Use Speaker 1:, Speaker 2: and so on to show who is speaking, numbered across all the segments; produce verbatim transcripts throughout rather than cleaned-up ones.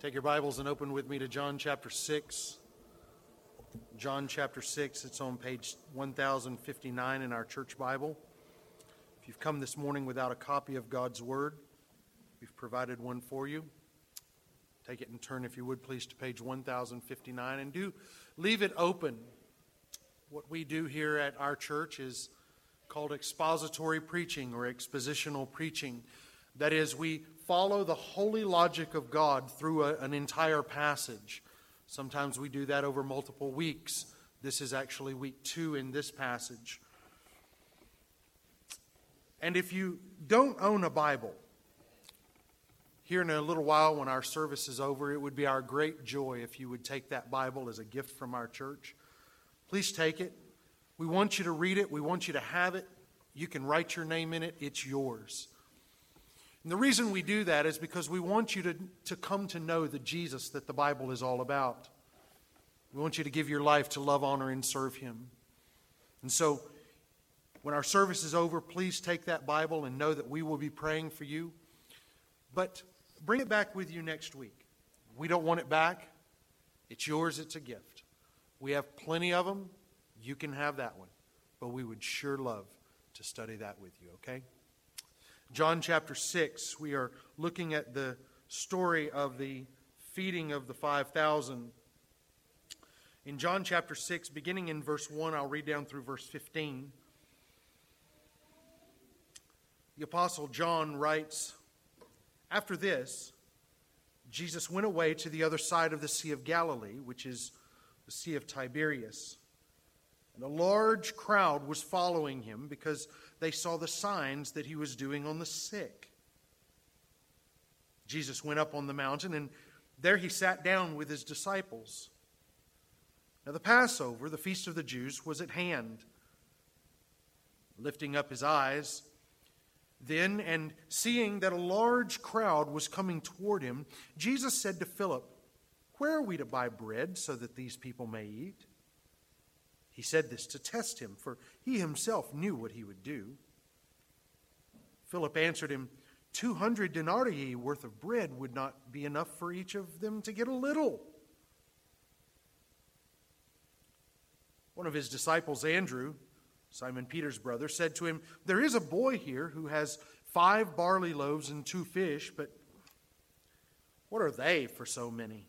Speaker 1: Take your Bibles and open with me to John chapter six. John chapter six, it's on page one thousand fifty-nine in our church Bible. If you've come this morning without a copy of God's Word, we've provided one for you. Take it and turn, if you would, please, to page one thousand fifty-nine, and do leave it open. What we do here at our church is called expository preaching or expositional preaching. That is, we follow the holy logic of God through a, an entire passage. Sometimes we do that over multiple weeks. This is actually week two in this passage. And if you don't own a Bible, here in a little while when our service is over, it would be our great joy if you would take that Bible as a gift from our church. Please take it. We want you to read it. We want you to have it. You can write your name in it. It's yours. And the reason we do that is because we want you to, to come to know the Jesus that the Bible is all about. We want you to give your life to love, honor, and serve Him. And so, when our service is over, please take that Bible and know that we will be praying for you. But bring it back with you next week. We don't want it back. It's yours. It's a gift. We have plenty of them. You can have that one. But we would sure love to study that with you, okay? John chapter six, we are looking at the story of the feeding of the five thousand. In John chapter six, beginning in verse one, I'll read down through verse fifteen. The Apostle John writes, "After this, Jesus went away to the other side of the Sea of Galilee, which is the Sea of Tiberias. And a large crowd was following him because they saw the signs that he was doing on the sick. Jesus went up on the mountain, and there he sat down with his disciples. Now the Passover, the feast of the Jews, was at hand. Lifting up his eyes, then, and seeing that a large crowd was coming toward him, Jesus said to Philip, 'Where are we to buy bread so that these people may eat?' He said this to test him, for he himself knew what he would do. Philip answered him, Two hundred denarii worth of bread would not be enough for each of them to get a little. One of his disciples, Andrew, Simon Peter's brother, said to him, 'There is a boy here who has five barley loaves and two fish, but what are they for so many?'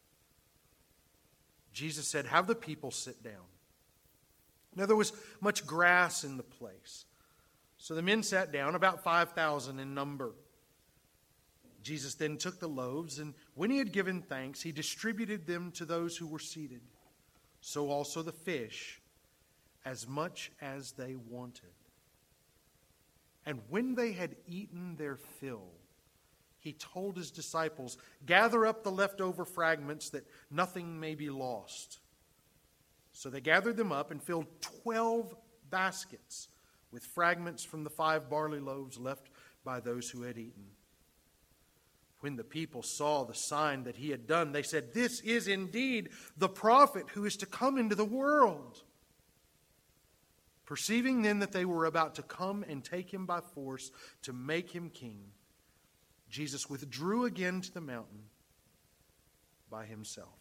Speaker 1: Jesus said, 'Have the people sit down.' Now there was much grass in the place. So the men sat down, about five thousand in number. Jesus then took the loaves, and when he had given thanks, he distributed them to those who were seated. So also the fish, as much as they wanted. And when they had eaten their fill, he told his disciples, 'Gather up the leftover fragments that nothing may be lost.' So they gathered them up and filled twelve baskets with fragments from the five barley loaves left by those who had eaten. When the people saw the sign that he had done, they said, 'This is indeed the prophet who is to come into the world.' Perceiving then that they were about to come and take him by force to make him king, Jesus withdrew again to the mountain by himself."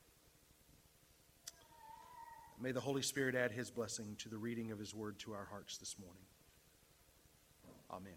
Speaker 1: May the Holy Spirit add his blessing to the reading of his word to our hearts this morning. Amen.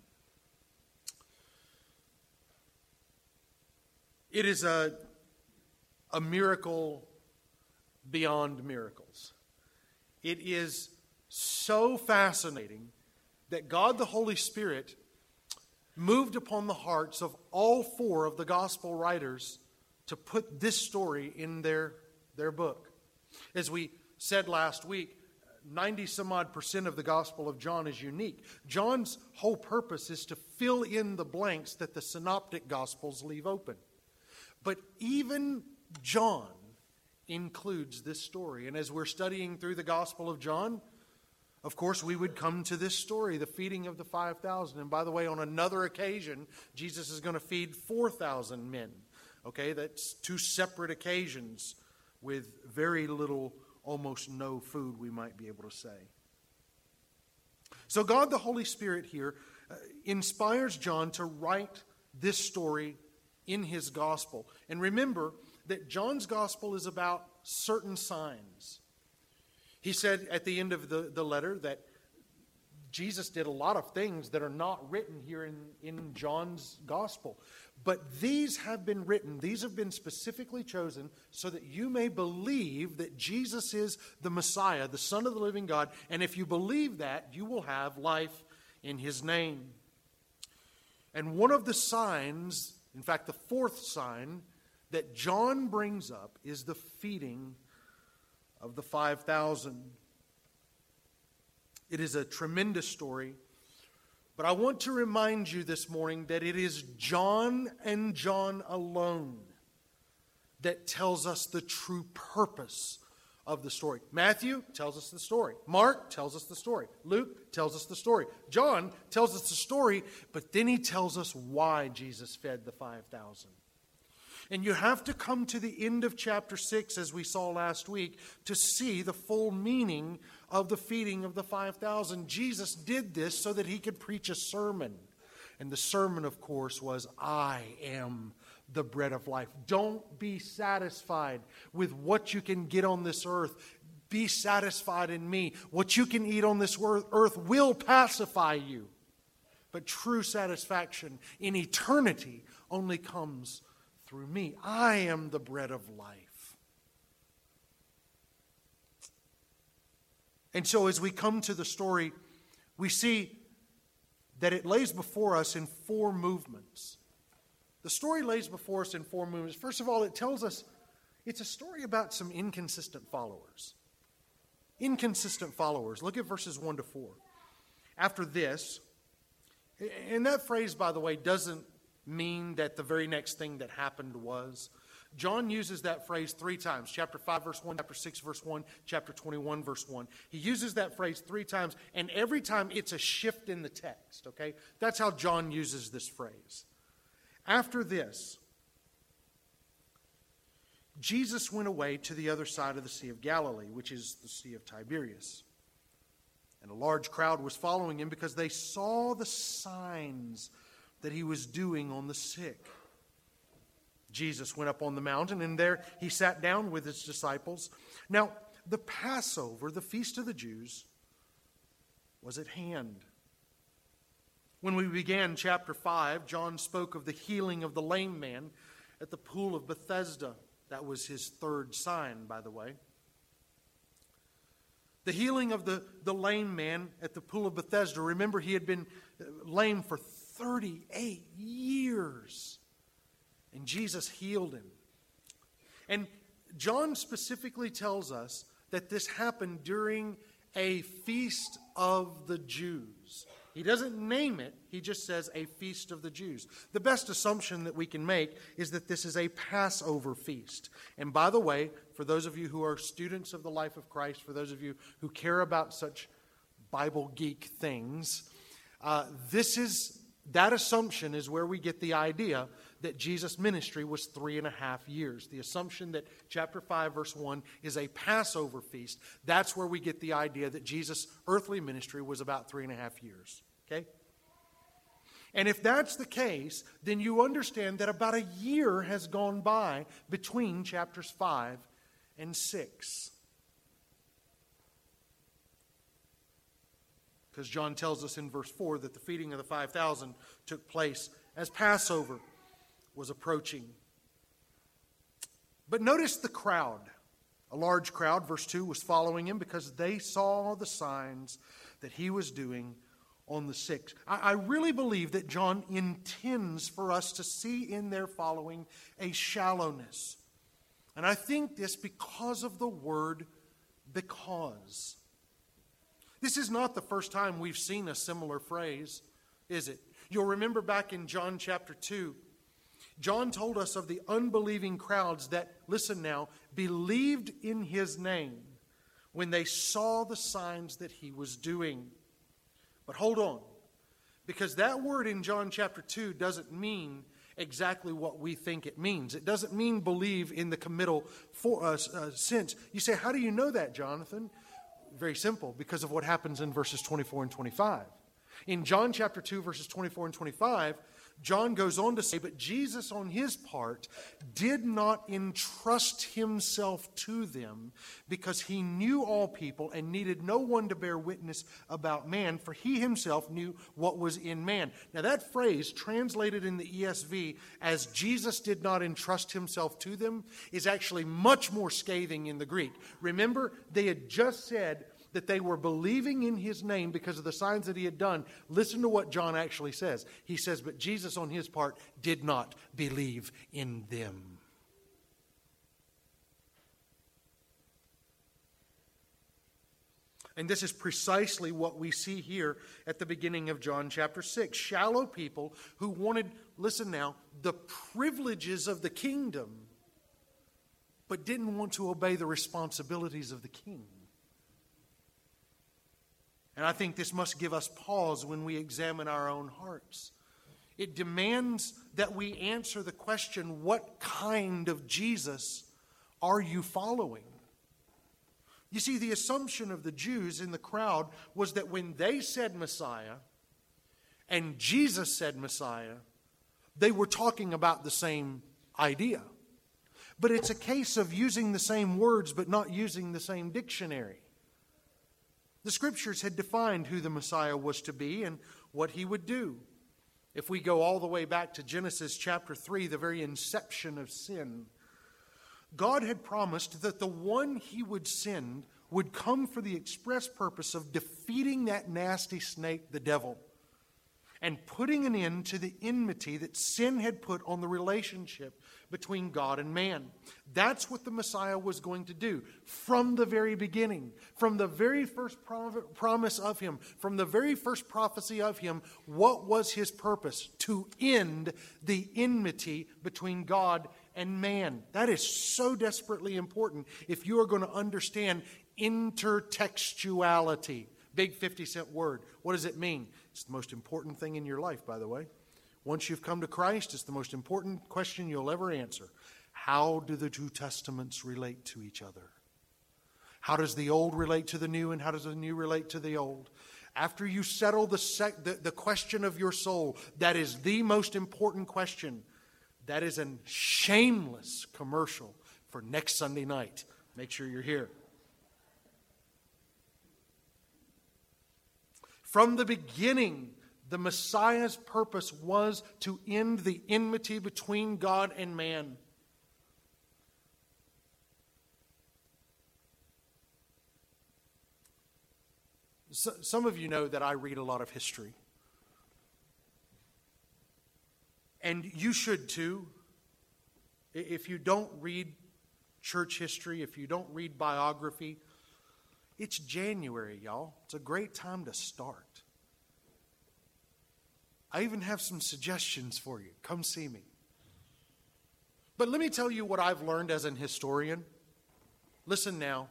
Speaker 1: It is a, a miracle beyond miracles. It is so fascinating that God the Holy Spirit moved upon the hearts of all four of the gospel writers to put this story in their, their book. As we said last week, ninety some odd percent of the Gospel of John is unique. John's whole purpose is to fill in the blanks that the synoptic Gospels leave open. But even John includes this story. And as we're studying through the Gospel of John, of course, we would come to this story, the feeding of the five thousand. And by the way, on another occasion, Jesus is going to feed four thousand men. Okay, that's two separate occasions with very little, almost no food, we might be able to say. So God the Holy Spirit here uh, inspires John to write this story in his gospel. And remember that John's gospel is about certain signs. He said at the end of the, the letter that Jesus did a lot of things that are not written here in, in John's gospel. But these have been written, these have been specifically chosen so that you may believe that Jesus is the Messiah, the Son of the living God. And if you believe that, you will have life in his name. And one of the signs, in fact, the fourth sign that John brings up is the feeding of the five thousand. It is a tremendous story, but I want to remind you this morning that it is John and John alone that tells us the true purpose of the story. Matthew tells us the story. Mark tells us the story. Luke tells us the story. John tells us the story, but then he tells us why Jesus fed the five thousand. And you have to come to the end of chapter six, as we saw last week, to see the full meaning of the feeding of the five thousand. Jesus did this so that he could preach a sermon. And the sermon, of course, was, I am the bread of life. Don't be satisfied with what you can get on this earth. Be satisfied in me. What you can eat on this earth will pacify you. But true satisfaction in eternity only comes through me. I am the bread of life. And so as we come to the story, we see that it lays before us in four movements. The story lays before us in four movements. First of all, it tells us it's a story about some inconsistent followers. Inconsistent followers. Look at verses one to four. After this, and that phrase, by the way, doesn't mean that the very next thing that happened was. John uses that phrase three times. Chapter five, verse one, chapter six, verse one, chapter twenty-one, verse one. He uses that phrase three times, and every time it's a shift in the text, okay? That's how John uses this phrase. After this, Jesus went away to the other side of the Sea of Galilee, which is the Sea of Tiberias. And a large crowd was following him because they saw the signs that he was doing on the sick. Jesus went up on the mountain, and there he sat down with his disciples. Now, the Passover, the feast of the Jews, was at hand. When we began chapter five, John spoke of the healing of the lame man at the pool of Bethesda. That was his third sign, by the way. The healing of the, the lame man at the pool of Bethesda. Remember, he had been lame for thirty-eight years. And Jesus healed him. And John specifically tells us that this happened during a feast of the Jews. He doesn't name it, he just says a feast of the Jews. The best assumption that we can make is that this is a Passover feast. And by the way, for those of you who are students of the life of Christ, for those of you who care about such Bible geek things, uh, this is that assumption is where we get the idea that Jesus' ministry was three and a half years. The assumption that chapter five, verse one is a Passover feast, that's where we get the idea that Jesus' earthly ministry was about three and a half years. Okay? And if that's the case, then you understand that about a year has gone by between chapters five and six. Because John tells us in verse four that the feeding of the five thousand took place as Passover was approaching. But notice the crowd. A large crowd, verse two, was following him because they saw the signs that he was doing on the sick. I, I really believe that John intends for us to see in their following a shallowness. And I think this because of the word because. This is not the first time we've seen a similar phrase, is it? You'll remember back in John chapter two, John told us of the unbelieving crowds that, listen now, believed in his name when they saw the signs that he was doing. But hold on, because that word in John chapter two doesn't mean exactly what we think it means. It doesn't mean believe in the committal for us uh, sense. You say, how do you know that, Jonathan? Very simple, because of what happens in verses twenty-four and twenty-five. In John chapter two, verses twenty-four and twenty-five, John goes on to say, but Jesus on his part did not entrust himself to them because he knew all people and needed no one to bear witness about man, for he himself knew what was in man. Now that phrase, translated in the E S V as Jesus did not entrust himself to them, is actually much more scathing in the Greek. Remember, they had just said that they were believing in his name because of the signs that he had done. Listen to what John actually says. He says, but Jesus on his part did not believe in them. And this is precisely what we see here at the beginning of John chapter six. Shallow people who wanted, listen now, the privileges of the kingdom, but didn't want to obey the responsibilities of the king. And I think this must give us pause when we examine our own hearts. It demands that we answer the question, what kind of Jesus are you following? You see, the assumption of the Jews in the crowd was that when they said Messiah and Jesus said Messiah, they were talking about the same idea. But it's a case of using the same words but not using the same dictionary. The Scriptures had defined who the Messiah was to be and what he would do. If we go all the way back to Genesis chapter three, the very inception of sin, God had promised that the one he would send would come for the express purpose of defeating that nasty snake, the devil, and putting an end to the enmity that sin had put on the relationship between God and man. That's what the Messiah was going to do from the very beginning, from the very first promise of him, from the very first prophecy of him. What was his purpose? To end the enmity between God and man. That is so desperately important if you are going to understand intertextuality. Big fifty cent word. What does it mean? It's the most important thing in your life, by the way. Once you've come to Christ, it's the most important question you'll ever answer. How do the two testaments relate to each other? How does the old relate to the new, and how does the new relate to the old? After you settle the, sec- the, the question of your soul, that is the most important question. That is a shameless commercial for next Sunday night. Make sure you're here. From the beginning, the Messiah's purpose was to end the enmity between God and man. So, some of you know that I read a lot of history. And you should too. If you don't read church history, if you don't read biography, it's January, y'all. It's a great time to start. I even have some suggestions for you. Come see me. But let me tell you what I've learned as an historian. Listen now.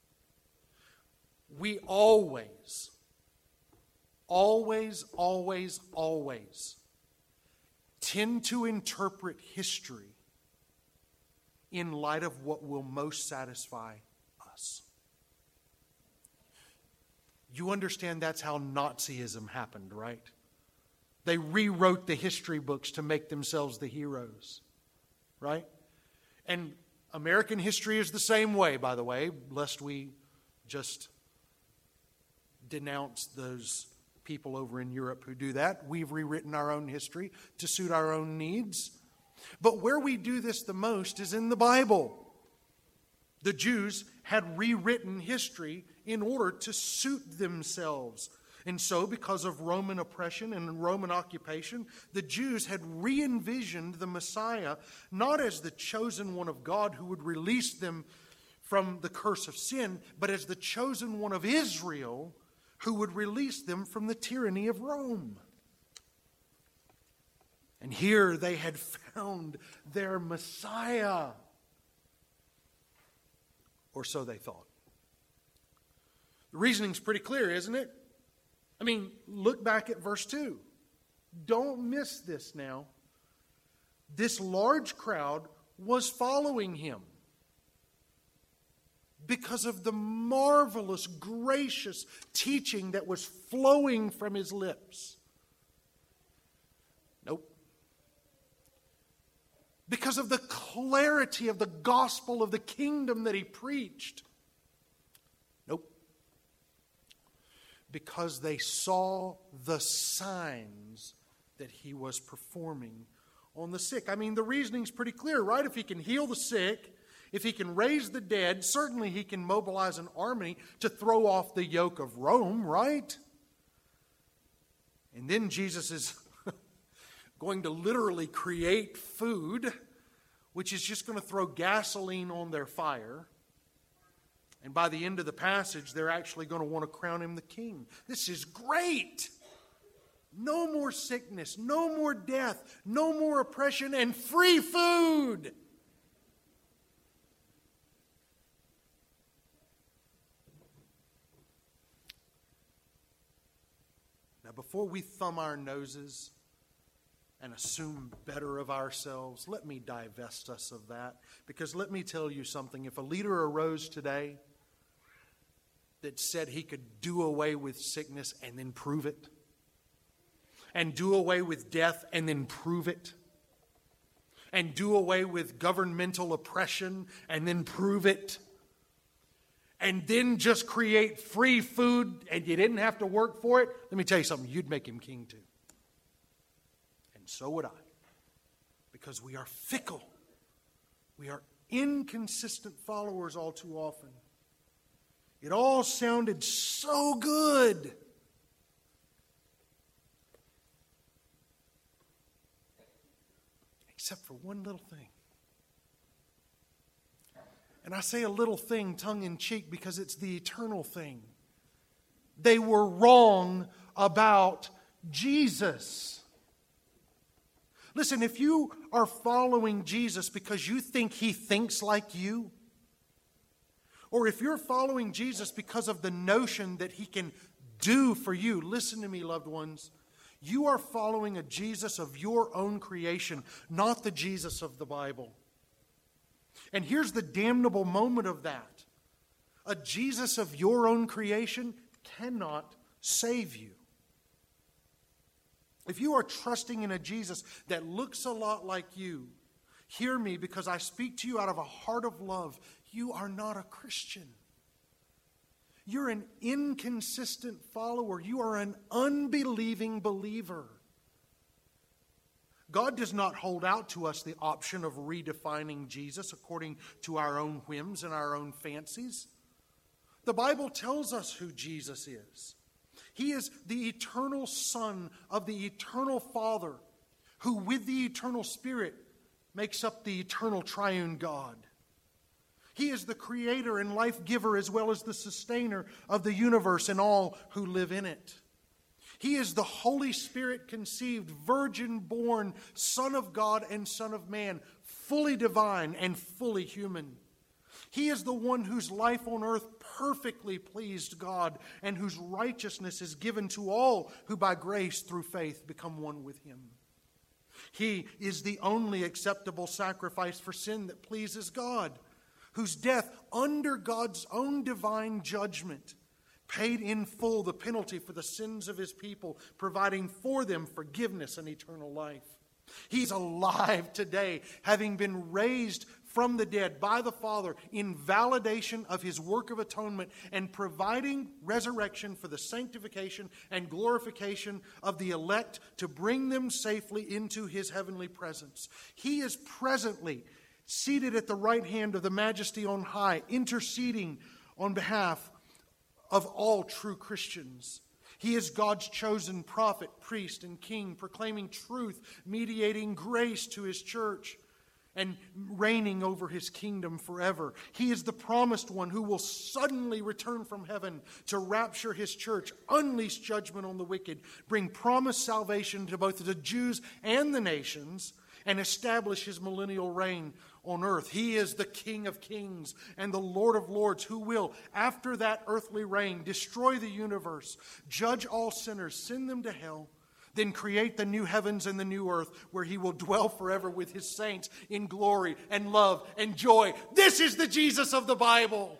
Speaker 1: We always, always, always, always tend to interpret history in light of what will most satisfy us. You understand that's how Nazism happened, right? They rewrote the history books to make themselves the heroes, right? And American history is the same way, by the way, lest we just denounce those people over in Europe who do that. We've rewritten our own history to suit our own needs. But where we do this the most is in the Bible. The Jews had rewritten history in order to suit themselves. And so, because of Roman oppression and Roman occupation, the Jews had re-envisioned the Messiah not as the chosen one of God who would release them from the curse of sin, but as the chosen one of Israel who would release them from the tyranny of Rome. And here they had found their Messiah. Or so they thought. The reasoning's pretty clear, isn't it? I mean, look back at verse two. Don't miss this now. This large crowd was following him because of the marvelous, gracious teaching that was flowing from his lips. Nope. because of the clarity of the gospel of the kingdom that he preached. Nope. Because they saw the signs that he was performing on the sick. I mean, the reasoning's pretty clear, right? If he can heal the sick, if he can raise the dead, certainly he can mobilize an army to throw off the yoke of Rome, right? And then Jesus is going to literally create food, which is just going to throw gasoline on their fire. And by the end of the passage, they're actually going to want to crown him the king. This is great. No more sickness, no more death, no more oppression, and free food. Now, before we thumb our noses and assume better of ourselves, let me divest us of that. Because let me tell you something. If a leader arose today that said he could do away with sickness and then prove it, and do away with death and then prove it, and do away with governmental oppression and then prove it, and then just create free food and you didn't have to work for it, let me tell you something, you'd make him king too. And so would I. Because we are fickle. We are inconsistent followers all too often. It all sounded so good. Except for one little thing. And I say a little thing tongue-in-cheek because it's the eternal thing. They were wrong about Jesus. Listen, if you are following Jesus because you think he thinks like you, or if you're following Jesus because of the notion that he can do for you, listen to me, loved ones, you are following a Jesus of your own creation, not the Jesus of the Bible. And here's the damnable moment of that. A Jesus of your own creation cannot save you. If you are trusting in a Jesus that looks a lot like you, hear me because I speak to you out of a heart of love. You are not a Christian. You're an inconsistent follower. You are an unbelieving believer. God does not hold out to us the option of redefining Jesus according to our own whims and our own fancies. The Bible tells us who Jesus is. He is the eternal Son of the eternal Father, who with the eternal Spirit makes up the eternal triune God. He is the creator and life giver as well as the sustainer of the universe and all who live in it. He is the Holy Spirit conceived, virgin born, Son of God and Son of Man, fully divine and fully human. He is the one whose life on earth perfectly pleased God and whose righteousness is given to all who by grace through faith become one with him. He is the only acceptable sacrifice for sin that pleases God, whose death under God's own divine judgment paid in full the penalty for the sins of his people, providing for them forgiveness and eternal life. He's alive today, having been raised from the dead by the Father in validation of his work of atonement and providing resurrection for the sanctification and glorification of the elect to bring them safely into his heavenly presence. He is presently seated at the right hand of the Majesty on high, interceding on behalf of all true Christians. He is God's chosen prophet, priest, and king, proclaiming truth, mediating grace to his church, and reigning over his kingdom forever. He is the promised one who will suddenly return from heaven to rapture his church, unleash judgment on the wicked, bring promised salvation to both the Jews and the nations, and establish his millennial reign on earth. He is the King of kings and the Lord of lords who will, after that earthly reign, destroy the universe, judge all sinners, send them to hell, then create the new heavens and the new earth where he will dwell forever with his saints in glory and love and joy. This is the Jesus of the Bible.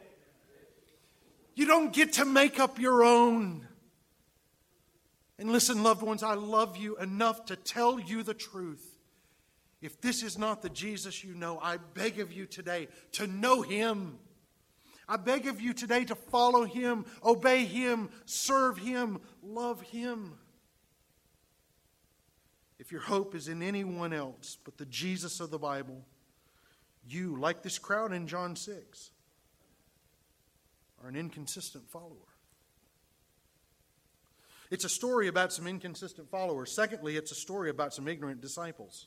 Speaker 1: You don't get to make up your own. And listen, loved ones, I love you enough to tell you the truth. If this is not the Jesus you know, I beg of you today to know Him. I beg of you today to follow Him, obey Him, serve Him, love Him. If your hope is in anyone else but the Jesus of the Bible, you, like this crowd in John six, are an inconsistent follower. It's a story about some inconsistent followers. Secondly, it's a story about some ignorant disciples.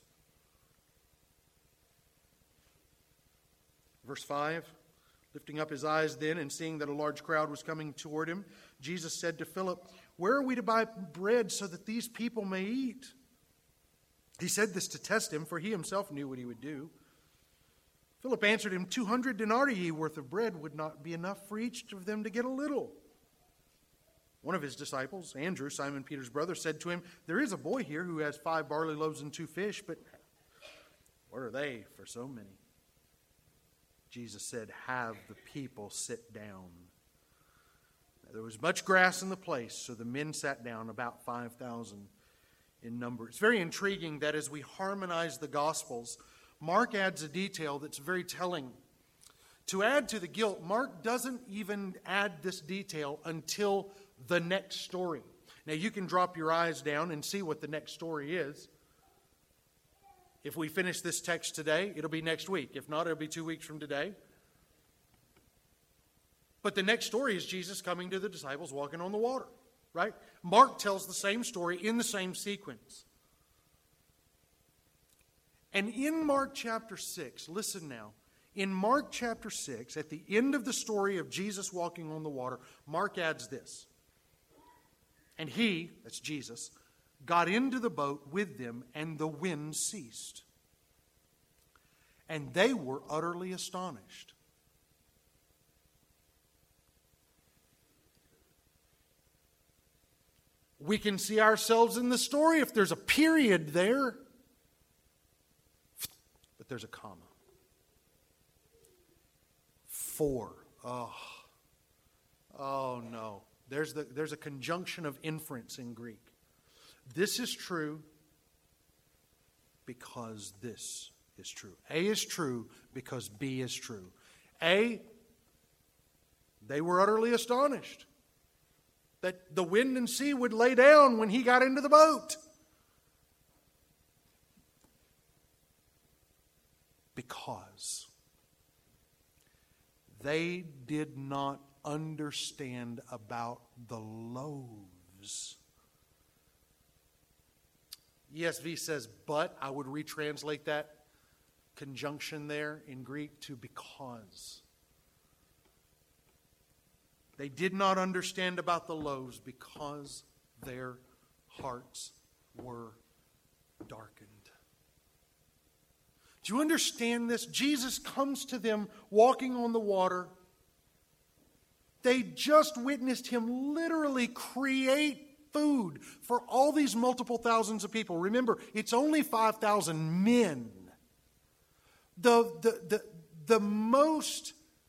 Speaker 1: Verse five, lifting up his eyes then and seeing that a large crowd was coming toward him, Jesus said to Philip, "Where are we to buy bread so that these people may eat?" He said this to test him, for he himself knew what he would do. Philip answered him, two hundred denarii worth of bread would not be enough for each of them to get a little. One of his disciples, Andrew, Simon Peter's brother, said to him, "There is a boy here who has five barley loaves and two fish, but what are they for so many?" Jesus said, "Have the people sit down." Now, there was much grass in the place, so the men sat down, about five thousand in number. It's very intriguing that as we harmonize the Gospels, Mark adds a detail that's very telling. To add to the guilt, Mark doesn't even add this detail until the next story. Now, you can drop your eyes down and see what the next story is. If we finish this text today, it'll be next week. If not, it'll be two weeks from today. But the next story is Jesus coming to the disciples walking on the water, right? Mark tells the same story in the same sequence. And in Mark chapter six, listen now, in Mark chapter six, at the end of the story of Jesus walking on the water, Mark adds this. And he, that's Jesus, got into the boat with them, and the wind ceased. And they were utterly astonished. We can see ourselves in the story if there's a period there. But there's a comma. For. Oh. Oh no. There's the there's a conjunction of inference in Greek. This is true because this is true. A is true because B is true. A, they were utterly astonished that the wind and sea would lay down when he got into the boat. Because they did not understand about the loaves. E S V says, but. I would retranslate that conjunction there in Greek to because. They did not understand about the loaves because their hearts were darkened. Do you understand this? Jesus comes to them walking on the water. They just witnessed him literally create food for all these multiple thousands of people. Remember, it's only five thousand men. The, the, the, the most,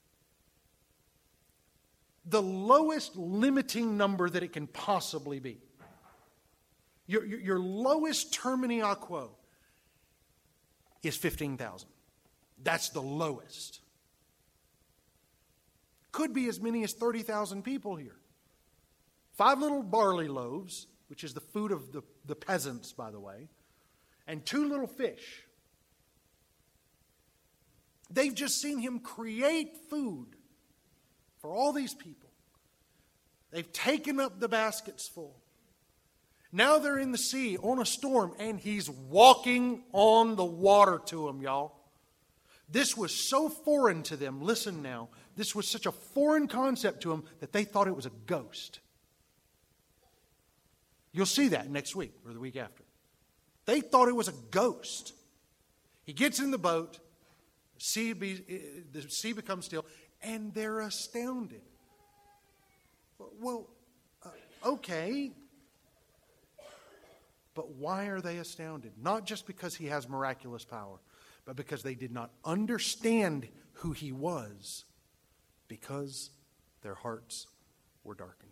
Speaker 1: the lowest limiting number that it can possibly be. Your, your, your lowest termini a quo is fifteen thousand. That's the lowest. Could be as many as thirty thousand people here. Five little barley loaves, which is the food of the, the peasants, by the way, and two little fish. They've just seen him create food for all these people. They've taken up the baskets full. Now they're in the sea on a storm, and he's walking on the water to them, y'all. This was so foreign to them. Listen now. This was such a foreign concept to them that they thought it was a ghost. You'll see that next week or the week after. They thought it was a ghost. He gets in the boat, the sea, be, the sea becomes still, and they're astounded. Well, uh, okay. But why are they astounded? Not just because he has miraculous power, but because they did not understand who he was, because their hearts were darkened.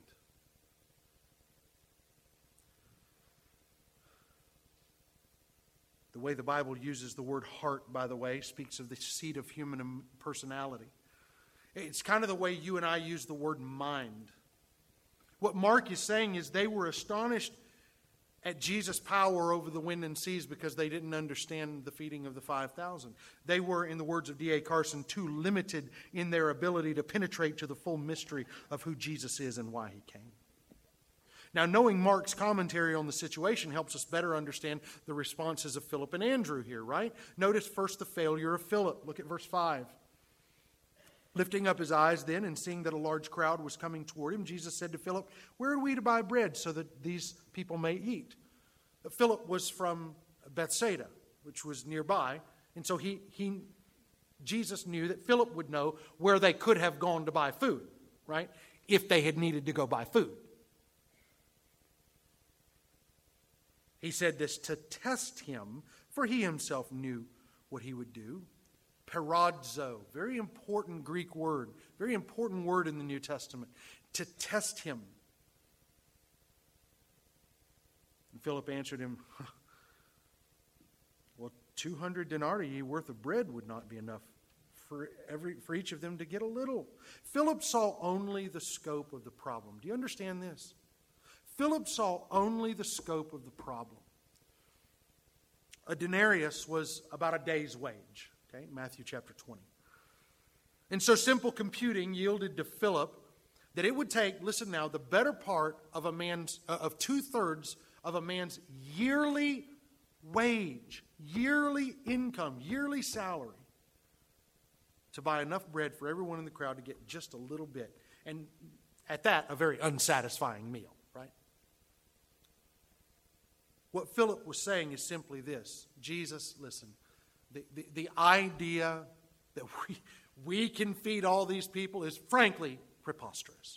Speaker 1: The way the Bible uses the word heart, by the way, speaks of the seat of human personality. It's kind of the way you and I use the word mind. What Mark is saying is they were astonished at Jesus' power over the wind and seas because they didn't understand the feeding of the five thousand. They were, in the words of D A Carson, too limited in their ability to penetrate to the full mystery of who Jesus is and why He came. Now, knowing Mark's commentary on the situation helps us better understand the responses of Philip and Andrew here, right? Notice first the failure of Philip. Look at verse five. Lifting up his eyes then and seeing that a large crowd was coming toward him, Jesus said to Philip, "Where are we to buy bread so that these people may eat?" Philip was from Bethsaida, which was nearby, and so he, he Jesus knew that Philip would know where they could have gone to buy food, right? If they had needed to go buy food. He said this to test him, for he himself knew what he would do. Perazzo, very important Greek word, very important word in the New Testament, to test him. And Philip answered him, "Well, two hundred denarii worth of bread would not be enough for every for each of them to get a little." Philip saw only the scope of the problem. Do you understand this? Philip saw only the scope of the problem. A denarius was about a day's wage. Okay, Matthew chapter twenty. And so simple computing yielded to Philip that it would take, listen now, the better part of a man's, uh, of two-thirds of a man's yearly wage, yearly income, yearly salary to buy enough bread for everyone in the crowd to get just a little bit. And at that, a very unsatisfying meal, right? What Philip was saying is simply this: Jesus, listen, the, the, the idea that we, we can feed all these people is frankly preposterous.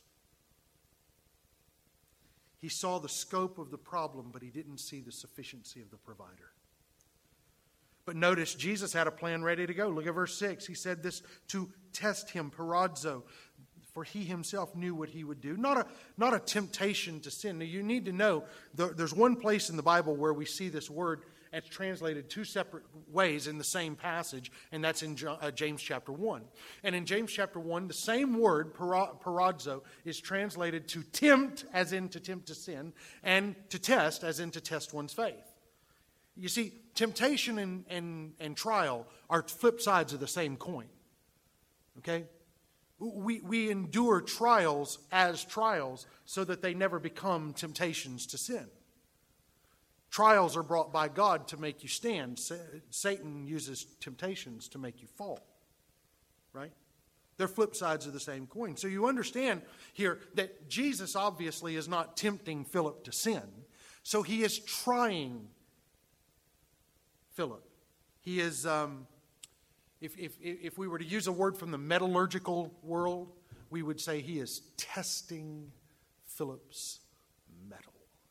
Speaker 1: He saw the scope of the problem, but he didn't see the sufficiency of the provider. But notice, Jesus had a plan ready to go. Look at verse six. He said this to test him, perazzo, for he himself knew what he would do. Not a, not a temptation to sin. Now, you need to know, there's one place in the Bible where we see this word it's translated two separate ways in the same passage, and that's in James chapter one. And in James chapter one, the same word, perazzo, is translated to tempt, as in to tempt to sin, and to test, as in to test one's faith. You see, temptation and, and, and trial are flip sides of the same coin. Okay? We, we endure trials as trials so that they never become temptations to sin. Trials are brought by God to make you stand. Satan uses temptations to make you fall. Right? They're flip sides of the same coin. So you understand here that Jesus obviously is not tempting Philip to sin. So he is trying Philip. He is, um, if, if, if we were to use a word from the metallurgical world, we would say he is testing Philip's metal.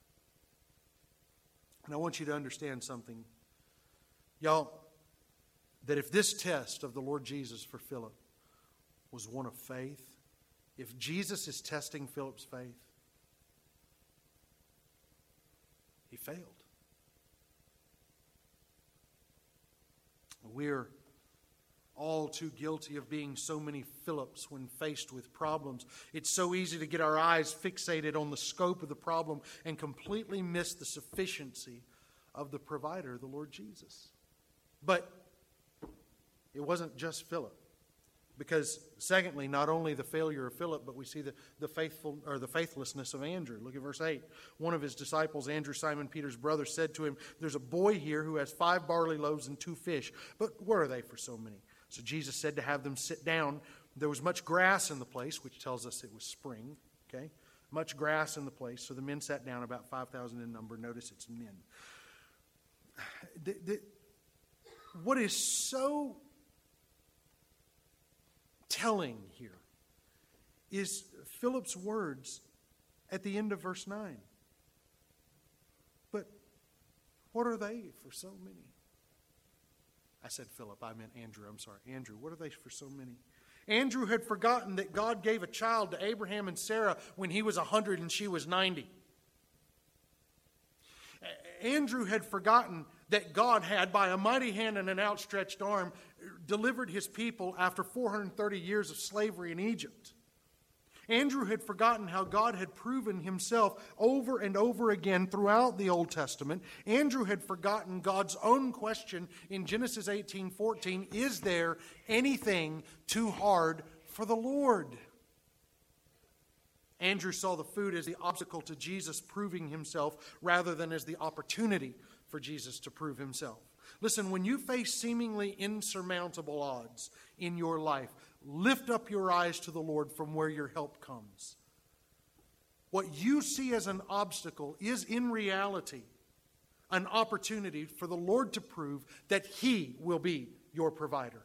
Speaker 1: And I want you to understand something, y'all, that if this test of the Lord Jesus for Philip was one of faith, if Jesus is testing Philip's faith, he failed. We're all too guilty of being so many Philips when faced with problems. It's so easy to get our eyes fixated on the scope of the problem and completely miss the sufficiency of the provider, the Lord Jesus. But it wasn't just Philip. Because secondly, not only the failure of Philip, but we see the, the faithful or the faithlessness of Andrew. Look at verse eight. One of his disciples, Andrew, Simon Peter's brother, said to him, "There's a boy here who has five barley loaves and two fish. But where are they for so many?" So Jesus said to have them sit down. There was much grass in the place, which tells us it was spring. Okay, much grass in the place. So the men sat down, about five thousand in number. Notice it's men. The, the, what is so telling here is Philip's words at the end of verse nine. But what are they for so many? I said Philip, I meant Andrew. I'm sorry. Andrew, what are they for so many? Andrew had forgotten that God gave a child to Abraham and Sarah when he was one hundred and she was ninety. Andrew had forgotten that God had, by a mighty hand and an outstretched arm, delivered his people after four hundred thirty years of slavery in Egypt. Andrew had forgotten how God had proven himself over and over again throughout the Old Testament. Andrew had forgotten God's own question in Genesis eighteen fourteen, is there anything too hard for the Lord? Andrew saw the food as the obstacle to Jesus proving himself rather than as the opportunity for Jesus to prove himself. Listen, when you face seemingly insurmountable odds in your life, lift up your eyes to the Lord from where your help comes. What you see as an obstacle is in reality an opportunity for the Lord to prove that He will be your provider.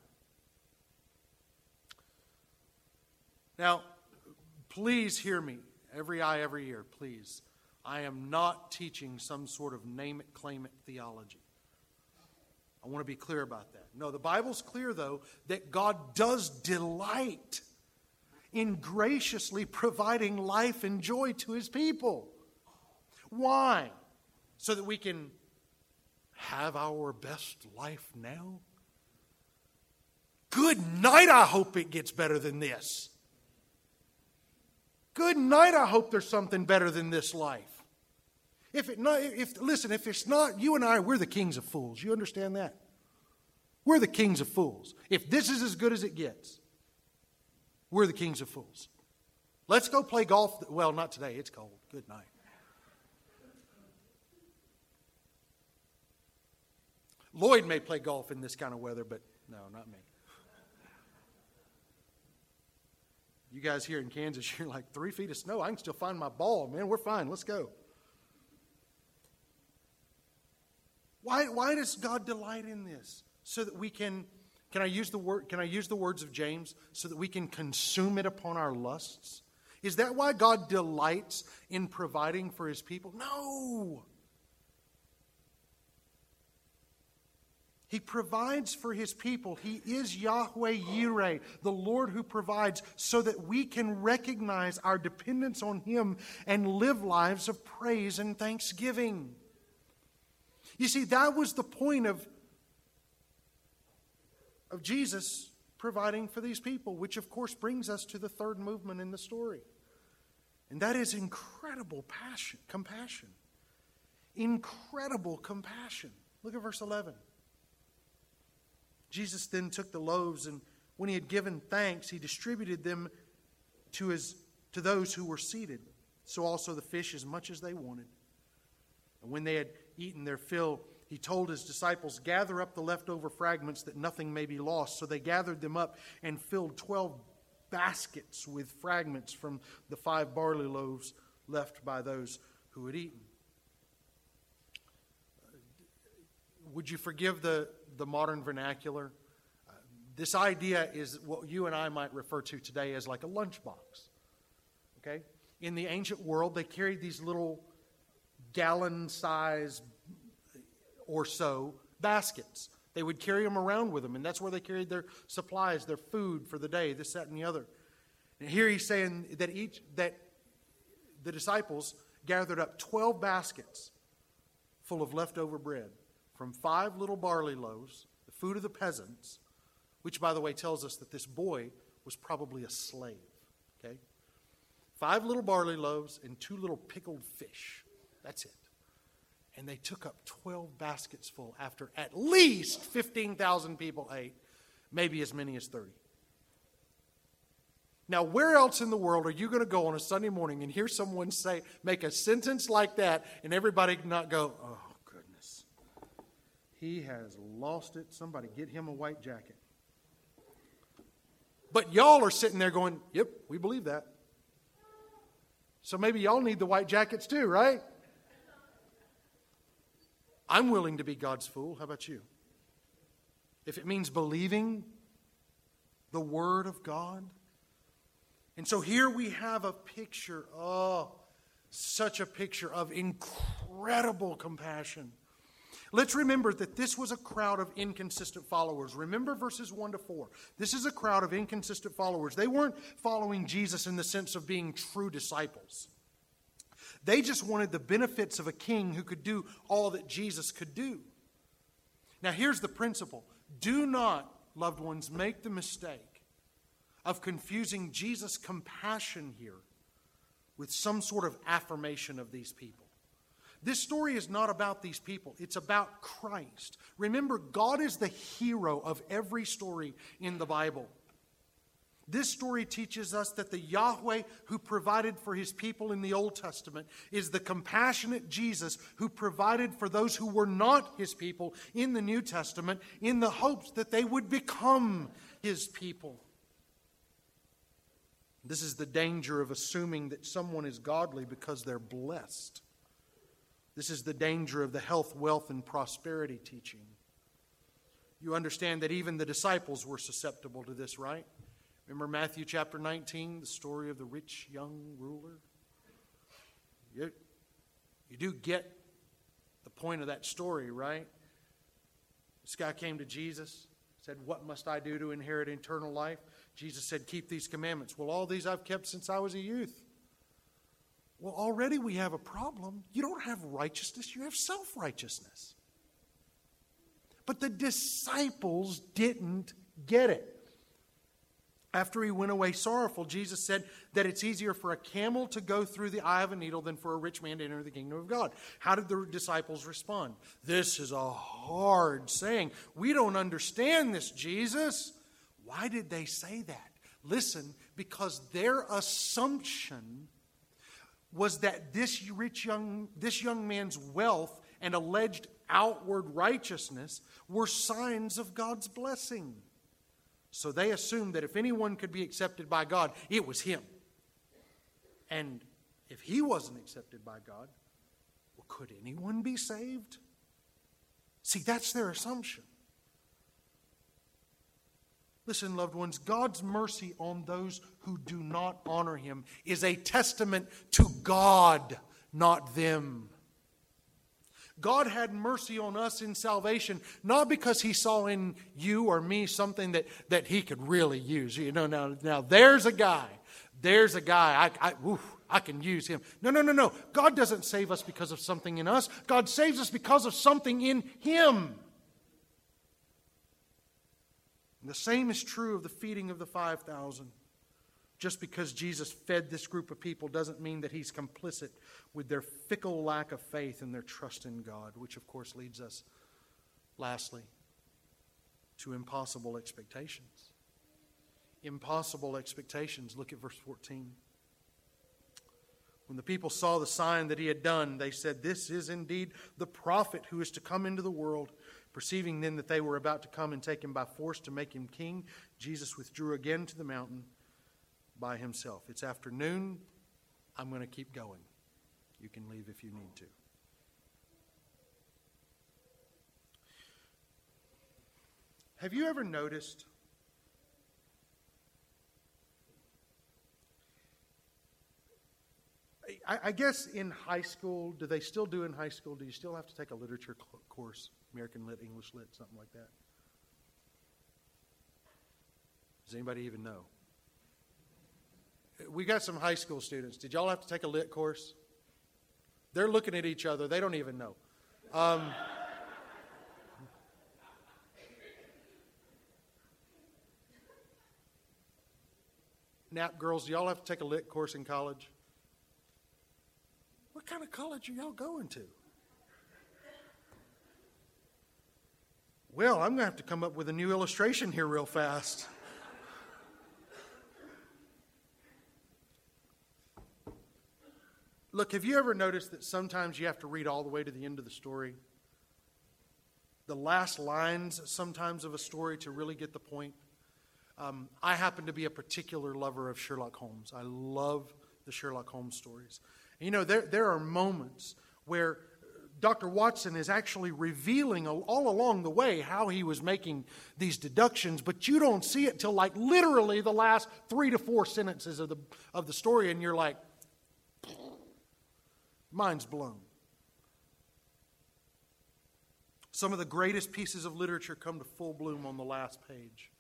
Speaker 1: Now, please hear me, every eye, every ear, please. I am not teaching some sort of name it, claim it theology. I want to be clear about that. No, the Bible's clear, though, that God does delight in graciously providing life and joy to His people. Why? So that we can have our best life now? Good night, I hope it gets better than this. Good night, I hope there's something better than this life. If it not, if listen, if it's not, you and I, we're the kings of fools. You understand that? We're the kings of fools. If this is as good as it gets, we're the kings of fools. Let's go play golf. Well, not today. It's cold. Good night. Lloyd may play golf in this kind of weather, but no, not me. You guys here in Kansas, you're like three feet of snow. I can still find my ball, man. We're fine. Let's go. Why, why does God delight in this? So that we can, can I use the word, can I use the words of James? So that we can consume it upon our lusts? Is that why God delights in providing for His people? No. He provides for His people. He is Yahweh Yireh, the Lord who provides, so that we can recognize our dependence on Him and live lives of praise and thanksgiving. You see, that was the point of, of Jesus providing for these people, which of course brings us to the third movement in the story. And that is incredible passion, compassion. Incredible compassion. Look at verse eleven. Jesus then took the loaves, and when He had given thanks, He distributed them to, his, to those who were seated. So also the fish, as much as they wanted. And when they had eaten their fill, He told His disciples, gather up the leftover fragments that nothing may be lost. So they gathered them up and filled twelve baskets with fragments from the five barley loaves left by those who had eaten. Would you forgive the, the modern vernacular? Uh, this idea is what you and I might refer to today as like a lunchbox. Okay? In the ancient world, they carried these little gallon-size or so baskets. They would carry them around with them, and that's where they carried their supplies, their food for the day, this, that, and the other. And here He's saying that each that the disciples gathered up twelve baskets full of leftover bread from five little barley loaves, the food of the peasants, which, by the way, tells us that this boy was probably a slave. Okay, five little barley loaves and two little pickled fish. That's it. And they took up twelve baskets full after at least fifteen thousand people ate, maybe as many as thirty. Now, where else in the world are you going to go on a Sunday morning and hear someone say, make a sentence like that, and everybody not go, oh, goodness, he has lost it. Somebody get him a white jacket. But y'all are sitting there going, yep, we believe that. So maybe y'all need the white jackets too, right? I'm willing to be God's fool. How about you? If it means believing the Word of God. And so here we have a picture, oh, such a picture of incredible compassion. Let's remember that this was a crowd of inconsistent followers. Remember verses one to four. This is a crowd of inconsistent followers. They weren't following Jesus in the sense of being true disciples. They just wanted the benefits of a king who could do all that Jesus could do. Now here's the principle. Do not, loved ones, make the mistake of confusing Jesus' compassion here with some sort of affirmation of these people. This story is not about these people. It's about Christ. Remember, God is the hero of every story in the Bible. This story teaches us that the Yahweh who provided for His people in the Old Testament is the compassionate Jesus who provided for those who were not His people in the New Testament in the hopes that they would become His people. This is the danger of assuming that someone is godly because they're blessed. This is the danger of the health, wealth, and prosperity teaching. You understand that even the disciples were susceptible to this, right? Remember Matthew chapter nineteen, the story of the rich young ruler? You, you do get the point of that story, right? This guy came to Jesus, said, "What must I do to inherit eternal life?" Jesus said, "Keep these commandments." "Well, all these I've kept since I was a youth." Well, already we have a problem. You don't have righteousness, you have self-righteousness. But the disciples didn't get it. After He went away sorrowful, Jesus said that it's easier for a camel to go through the eye of a needle than for a rich man to enter the kingdom of God. How did the disciples respond? "This is a hard saying. We don't understand this, Jesus." Why did they say that? Listen, because their assumption was that this rich young, this young man's wealth and alleged outward righteousness were signs of God's blessing. So they assumed that if anyone could be accepted by God, it was him. And if he wasn't accepted by God, well, could anyone be saved? See, that's their assumption. Listen, loved ones, God's mercy on those who do not honor Him is a testament to God, not them. God had mercy on us in salvation, not because He saw in you or me something that, that He could really use. You know, now, now there's a guy, there's a guy, I, I, oof, I can use him. No, no, no, no. God doesn't save us because of something in us. God saves us because of something in Him. And the same is true of the feeding of the five thousand. Just because Jesus fed this group of people doesn't mean that He's complicit with their fickle lack of faith and their trust in God, which of course leads us, lastly, to impossible expectations. Impossible expectations. Look at verse fourteen. When the people saw the sign that He had done, they said, "This is indeed the prophet who is to come into the world." Perceiving then that they were about to come and take Him by force to make Him king, Jesus withdrew again to the mountain by Himself. It's afternoon. I'm going to keep going. You can leave if you need to. Have you ever noticed I, I guess in high school, do they still do in high school, do you still have to take a literature cl- course? American Lit, English Lit, something like that? Does anybody even know? We got some high school students. Did y'all have to take a lit course? They're looking at each other. They don't even know. Um, Nap girls, do y'all have to take a lit course in college? What kind of college are y'all going to? Well, I'm going to have to come up with a new illustration here real fast. Look, have you ever noticed that sometimes you have to read all the way to the end of the story? The last lines sometimes of a story to really get the point. Um, I happen to be a particular lover of Sherlock Holmes. I love the Sherlock Holmes stories. And you know, there, there are moments where Doctor Watson is actually revealing all along the way how he was making these deductions, but you don't see it till like literally the last three to four sentences of the of the story, and you're like, mind's blown. Some of the greatest pieces of literature come to full bloom on the last page.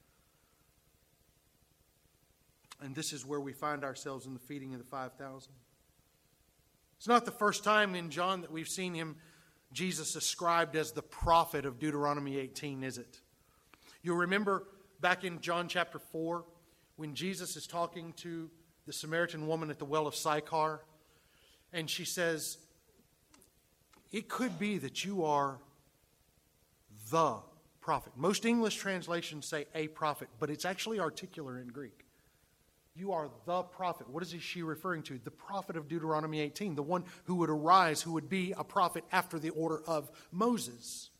Speaker 1: And this is where we find ourselves in the feeding of the five thousand. It's not the first time in John that we've seen him Jesus ascribed as the prophet of Deuteronomy eighteen, is it? You'll remember back in John chapter four, when Jesus is talking to the Samaritan woman at the well of Sychar, and she says, it could be that you are the prophet. Most English translations say a prophet, but it's actually articular in Greek. You are the prophet. What is she referring to? The prophet of Deuteronomy eighteen, the one who would arise, who would be a prophet after the order of Moses.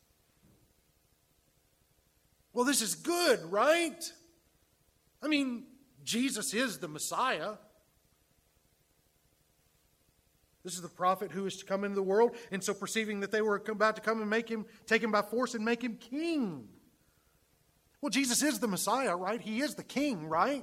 Speaker 1: Well, this is good, right? I mean, Jesus is the Messiah. This is the prophet who is to come into the world, and so perceiving that they were about to come and make him, take him by force and make him king. Well, Jesus is the Messiah, right? He is the king, right?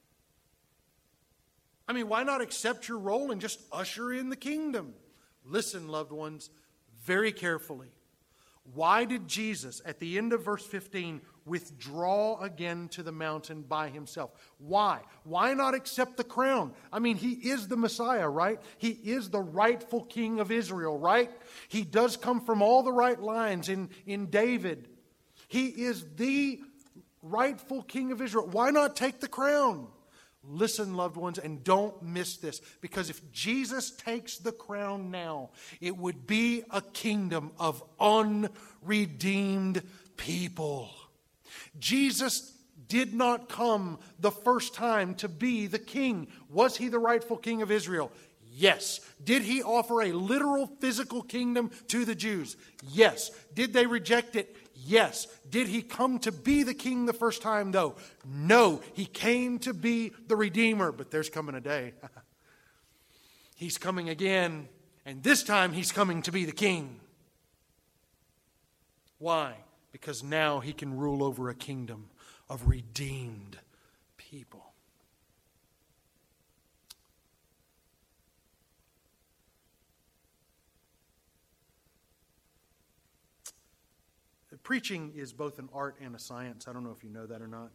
Speaker 1: I mean, why not accept your role and just usher in the kingdom? Listen, loved ones, very carefully. Why did Jesus, at the end of verse fifteen, withdraw again to the mountain by himself? Why? Why not accept the crown? I mean, he is the Messiah, right? He is the rightful king of Israel, right? He does come from all the right lines in, in David. He is the rightful king of Israel. Why not take the crown? Listen, loved ones, and don't miss this. Because if Jesus takes the crown now, it would be a kingdom of unredeemed people. Jesus did not come the first time to be the king. Was he the rightful king of Israel? Yes. Did he offer a literal physical kingdom to the Jews? Yes. Did they reject it? Yes. Did he come to be the king the first time, though? No. He came to be the Redeemer. But there's coming a day. He's coming again. And this time he's coming to be the king. Why? Because now he can rule over a kingdom of redeemed people. Preaching is both an art and a science. I don't know if you know that or not.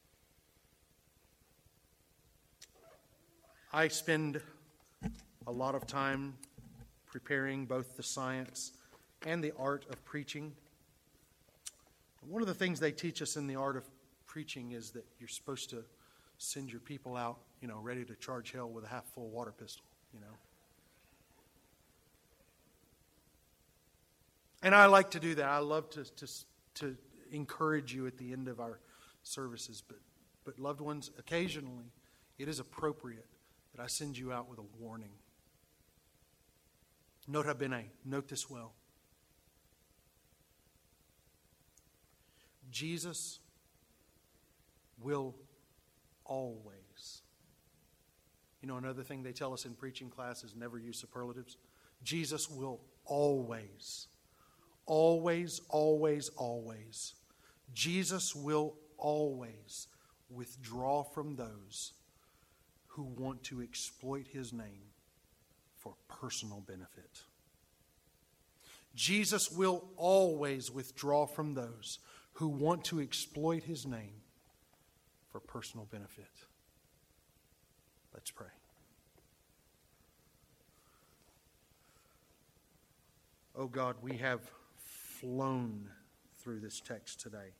Speaker 1: I spend a lot of time preparing both the science and the art of preaching. One of the things they teach us in the art of preaching is that you're supposed to send your people out, you know, ready to charge hell with a half-full water pistol, you know. And I like to do that. I love to, to, to encourage you at the end of our services. But, but loved ones, occasionally it is appropriate that I send you out with a warning. Nota bene, note this well. Jesus will always. You know, another thing they tell us in preaching class is never use superlatives. Jesus will always. Always, always, always. Jesus will always withdraw from those who want to exploit his name for personal benefit. Jesus will always withdraw from those who want to exploit his name for personal benefit. Let's pray. Oh God, we have flown through this text today.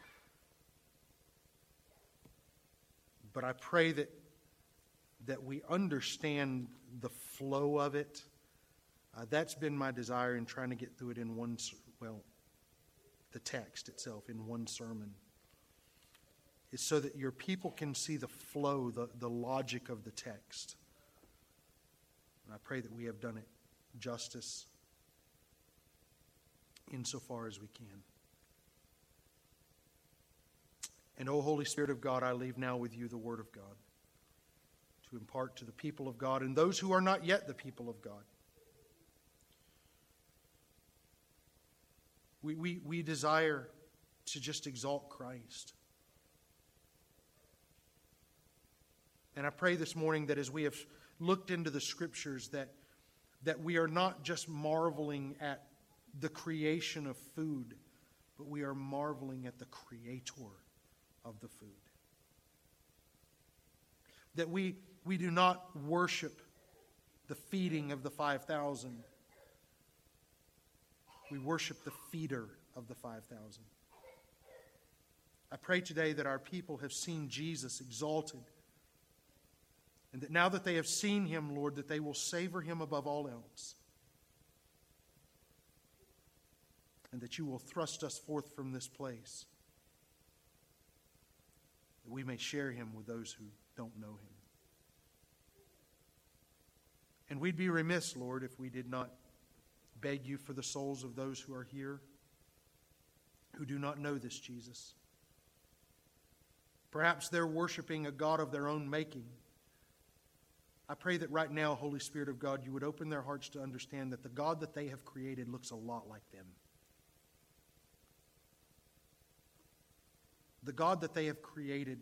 Speaker 1: But I pray that that we understand the flow of it. Uh, that's been my desire in trying to get through it in one, well, the text itself in one sermon. Is so that your people can see the flow, the, the logic of the text. And I pray that we have done it justice insofar as we can. And, O Holy Spirit of God, I leave now with you the Word of God to impart to the people of God and those who are not yet the people of God. We, we, we desire to just exalt Christ. And I pray this morning that as we have looked into the Scriptures, that, that we are not just marveling at the creation of food, but we are marveling at the Creator of the food. That we, we do not worship the feeding of the five thousand, We worship the feeder of the five thousand. I pray today that our people have seen Jesus exalted, and that now that they have seen him, Lord, that they will savor him above all else, and that you will thrust us forth from this place, that we may share him with those who don't know him. And we'd be remiss, Lord, if we did not beg you for the souls of those who are here who do not know this Jesus. Perhaps they're worshiping a God of their own making. I pray that right now, Holy Spirit of God, you would open their hearts to understand that the God that they have created looks a lot like them. The God that they have created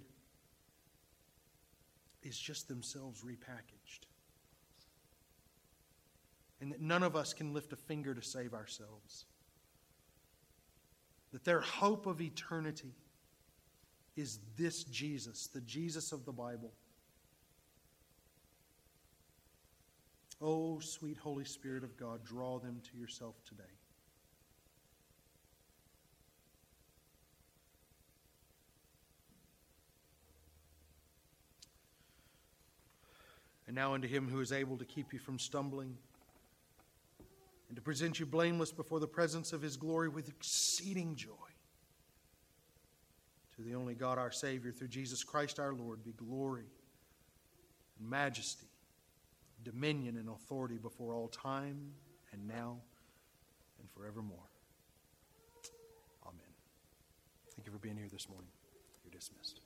Speaker 1: is just themselves repackaged. And that none of us can lift a finger to save ourselves. That their hope of eternity is this Jesus, the Jesus of the Bible. Oh, sweet Holy Spirit of God, draw them to yourself today. And now unto him who is able to keep you from stumbling and to present you blameless before the presence of his glory with exceeding joy. To the only God our Savior, through Jesus Christ our Lord, be glory and majesty, dominion and authority before all time and now and forevermore. Amen. Thank you for being here this morning. You're dismissed.